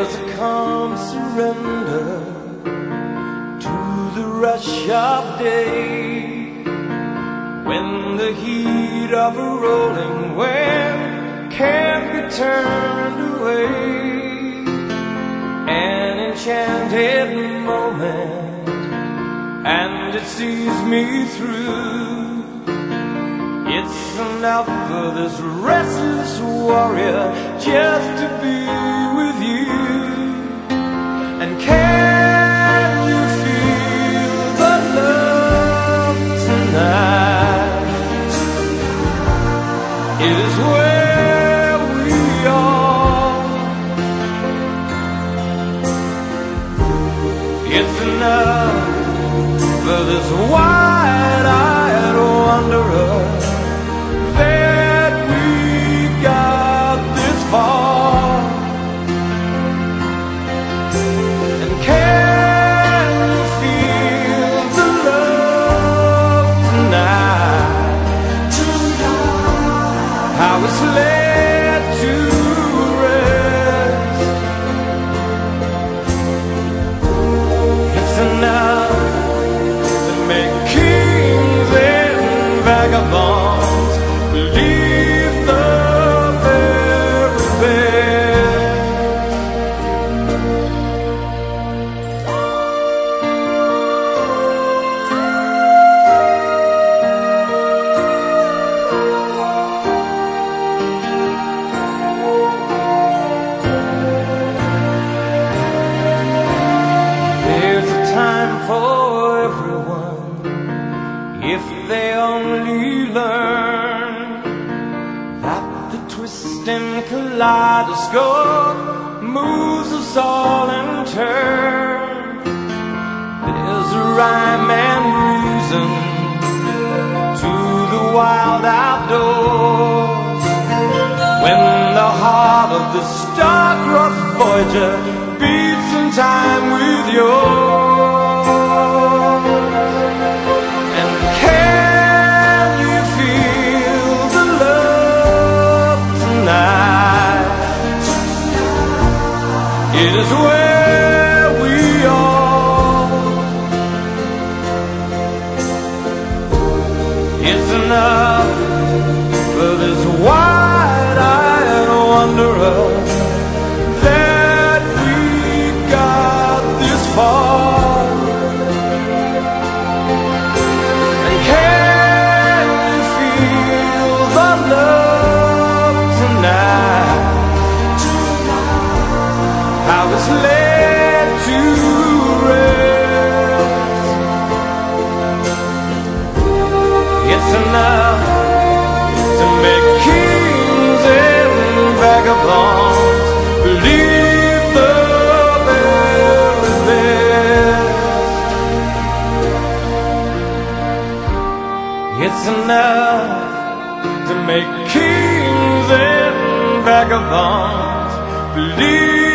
was a calm surrender to the rush of day, when the heat of a rolling wave can't be turned away. An enchanted moment, and it sees me through. It's enough for this restless warrior just to be with you. And can you feel the love tonight? It is where we are. It's enough for this wide-eyed wanderer that we got this far. And can you feel the love tonight? How it's laid to rest. It's enough to make kings and vagabonds believe the very best. There's a time for everyone if they only learn that the twisting kaleidoscope moves us all in turn. There's a rhyme and reason to the wild outdoors, when the heart of the star-crossed Voyager beats in time with yours. And can you feel the love tonight? It is where we are. It's enough for this wide-eyed wanderer that we got this far. And can you feel the love tonight? How it's laid to rest. It's enough to make kings and vagabonds believe the very best. It's enough to make kings and vagabonds believe